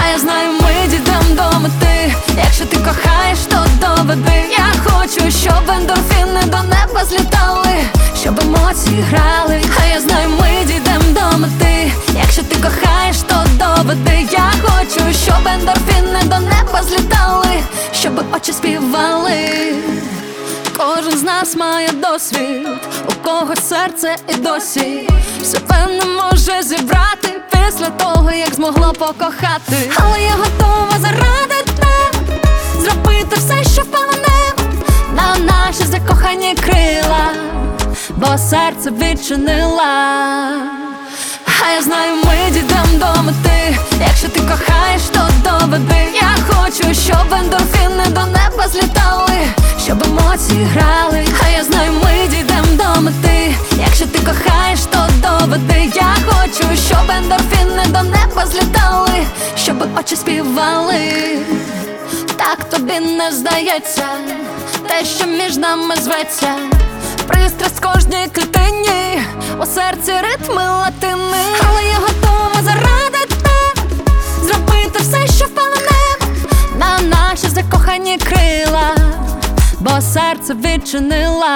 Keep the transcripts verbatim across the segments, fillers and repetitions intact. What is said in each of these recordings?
я знаю, ми дійдем до мети. Якщо ти кохаєш, то доведи. Я хочу, щоб ендорфіни до неба злітали, щоб емоції грали. А я знаю, ми дійдем до мети. Якщо ти кохаєш, то доведи. Я хочу, щоб ендорфіни до неба злітали, щоб очі співали. Кожен з нас має досвід, у кого серце і досі все певно може зібрати після того, як змогло покохати. Але я готова заради тебе зробити все, що впевнене на наші закохані крила, бо серце відчинила. А я знаю, ми дійдем до мети. Якщо ти кохаєш, то доведи. Я хочу, щоб ендорфіни до неба злітали, щоб емоції грали. А я знаю, ми дійдем до мети. Якщо ти кохаєш, то доведи. Я хочу, щоб ендорфіни до неба злітали, щоб очі співали. Так тобі не здається те, що між нами зветься пристрасть в кожній клітині, у серці ритми латини. Але я готова заради тебе зробити все, що впевнене на наші закохані крила, бо серце відчинила.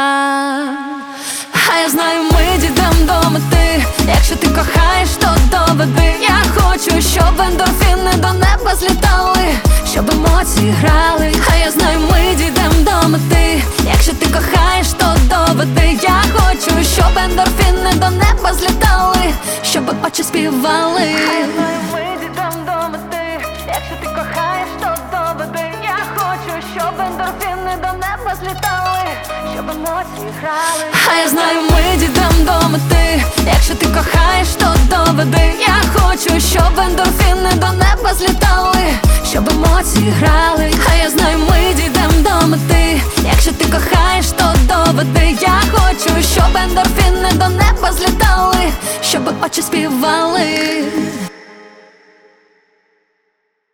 А я знаю, ми дійдем до мети. Якщо ти кохаєш, то доведи. Я хочу, щоб ендорфіни до неба злітали, щоб емоції грали. А я знаю, ми дійдем до мети. Якщо ти кохаєш, то доведи. Я хочу, щоб ендорфіни до неба злітали, щоб очі співали. А я знаю, ми дійдем до мети. Якщо ти кохаєш, то доведи. Я хочу, щоб ендорфіни до неба злітали, щоб емоції грали. А я знаю, ми дійдем до мети. Якщо ти кохаєш, то доведи. Я хочу, щоб ендорфіни до неба злітали, щоб емоції грали. А я знаю, ми дійдем до мети. Якщо ти кохаєш, то доведи. Я хочу, щоб ендорфіни до неба злітали, щоб очі співали.